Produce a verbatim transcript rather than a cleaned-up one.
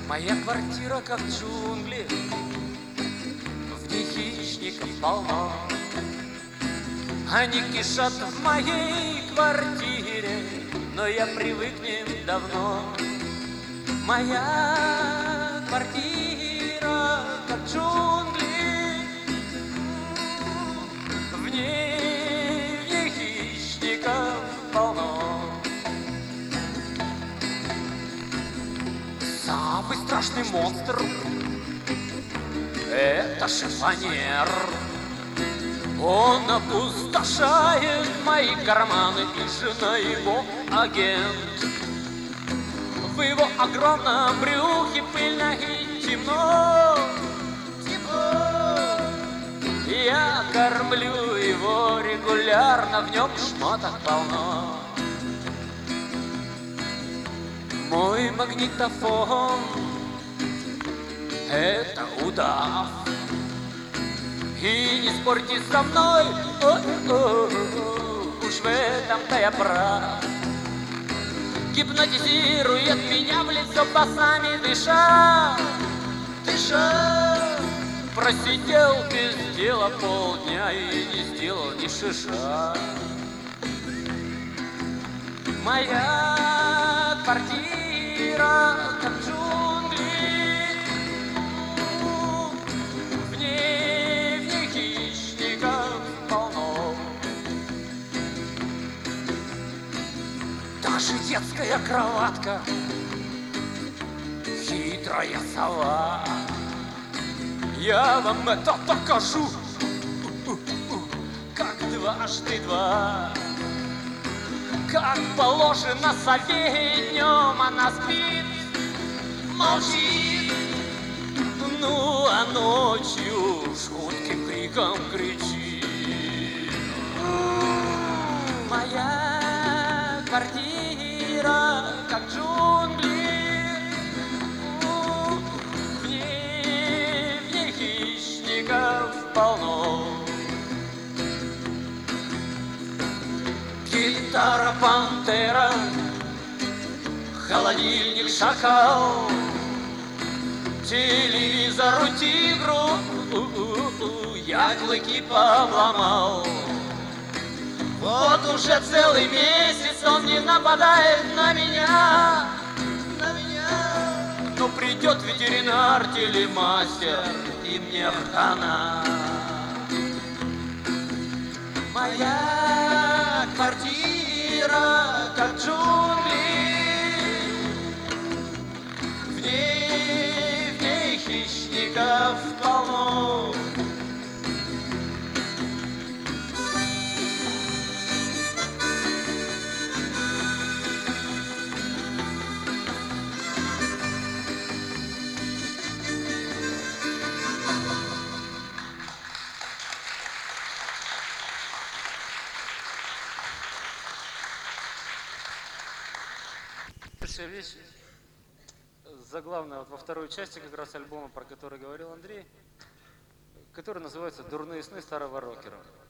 Моя квартира как джунгли, в ней хищников полно. Они кишат в моей квартире, но я привык к ним давно. Моя квартира как джунгли, в ней, в ней хищников полно. Самый страшный монстр — это шифоньер. Он опустошает мои карманы, и жена его агент. В его огромном брюхе пыльно и темно, темно. Я кормлю его регулярно, в нем шмоток полно. Мой магнитофон — это удав. И не спорьте со мной, о-о-о, уж в этом-то я прав. Гипнотизирует меня в лицо, басами дыша, дыша. Просидел без дела полдня и не сделал ни шиша. Моя квартира как джунгли, в ней, в ней хищников полно. Даже детская кроватка — хитрая сова. Я вам это покажу, как дважды два. Как положено сове, днем она спит, молчит. Ну а ночью жутким криком кричит. Моя квартира как джунгли, в ней, в ней хищников полно. Гитара пантера, холодильник шакал, телевизору тигру я клыки обломал. Вот уже целый месяц он не нападает на меня, на меня. Но придет ветеринар, телемастер, и мне хана. Моя квартира как джунгли, в ней, в ней хищников полно. Вещь заглавная вот во второй части как раз альбома, про который говорил Андрей, который называется «Дурные сны старого рокера».